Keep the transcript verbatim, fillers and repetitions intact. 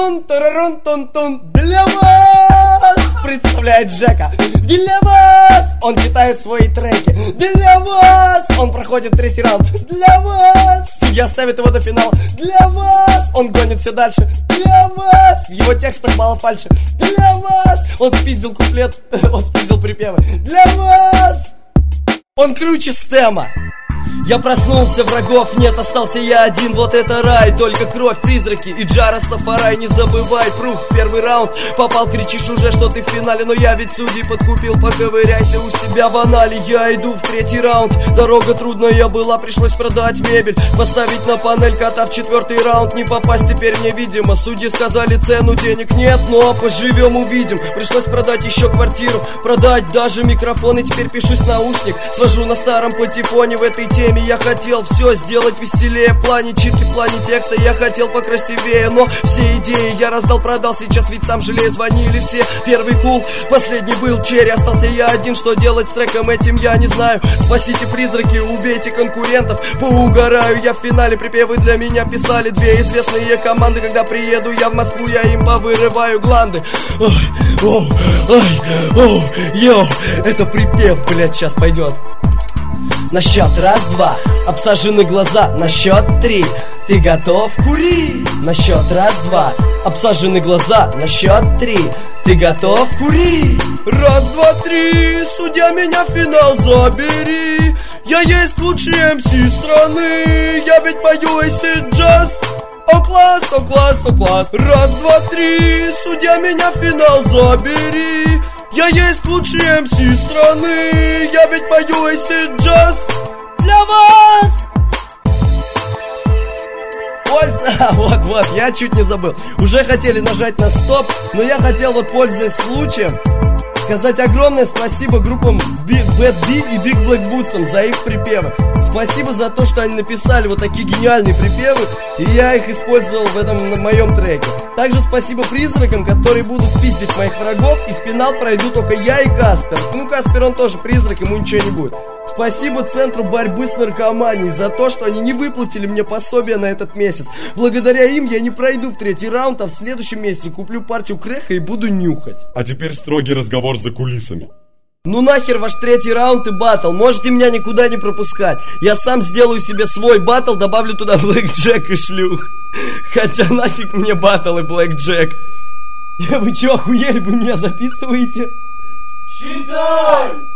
Тарарун, тарарун, тун-тун. Для вас представляет Джека. Для вас он читает свои треки. Для вас он проходит третий раунд. Для вас судья ставит его до финала. Для вас он гонит все дальше. Для вас в его текстах мало фальши. Для вас он спиздил куплет, он спиздил припевы. Для вас он круче Стема. Я проснулся, врагов нет, остался я один, вот это рай. Только кровь, призраки и Джа Растафарай. Не забывай, пруф, первый раунд попал, кричишь уже, что ты в финале. Но я ведь судей подкупил, поковыряйся у себя в анале. Я иду в третий раунд, дорога трудная была, пришлось продать мебель, поставить на панель кота в четвертый раунд. Не попасть теперь мне, видимо, судьи сказали цену, денег нет, но поживем увидим. Пришлось продать еще квартиру, продать даже микрофон, и теперь пишусь в наушник, свожу на старом патефоне. В этой теме я хотел все сделать веселее, в плане читки, в плане текста я хотел покрасивее. Но все идеи я раздал, продал, сейчас ведь сам жалею. Звонили все, первый кул, последний был черри. Остался я один, что делать с треком этим я не знаю. Спасите призраки, убейте конкурентов, поугараю я в финале. Припевы для меня писали две известные команды. Когда приеду я в Москву, я им повырываю гланды. Ой, оу, ой, оу, йоу, это припев, блять, сейчас пойдет. На счет раз-два, обсажены глаза. На счет три, ты готов? Кури! На счет раз-два, обсажены глаза. На счет три, ты готов? Кури! Раз, два, три, судья, меня в финал забери. Я есть лучший эм си страны. Я ведь пою эйсид джаз. О класс, о класс, о класс. Раз, два, три, судья, меня в финал забери. Я есть лучший эм си страны. Я ведь пою эйсид джаз. Для вас! Польза, вот, вот, я чуть не забыл. Уже хотели нажать на стоп, но я хотел, вот, пользуясь случаем, сказать огромное спасибо группам Big Bad B и Big Black Boots'ам за их припевы. Спасибо за то, что они написали вот такие гениальные припевы, и я их использовал в этом, на моем треке. Также спасибо призракам, которые будут пиздить моих врагов, и в финал пройду только я и Каспер. Ну, Каспер, он тоже призрак, ему ничего не будет. Спасибо Центру борьбы с наркоманией за то, что они не выплатили мне пособие на этот месяц. Благодаря им я не пройду в третий раунд, а в следующем месяце куплю партию крэха и буду нюхать. А теперь строгий разговор за кулисами. Ну нахер ваш третий раунд и баттл, можете меня никуда не пропускать. Я сам сделаю себе свой баттл, добавлю туда Блэк Джек и шлюх. Хотя нафиг мне баттл и Блэк Джек. Вы че, охуели, вы меня записываете? Читай!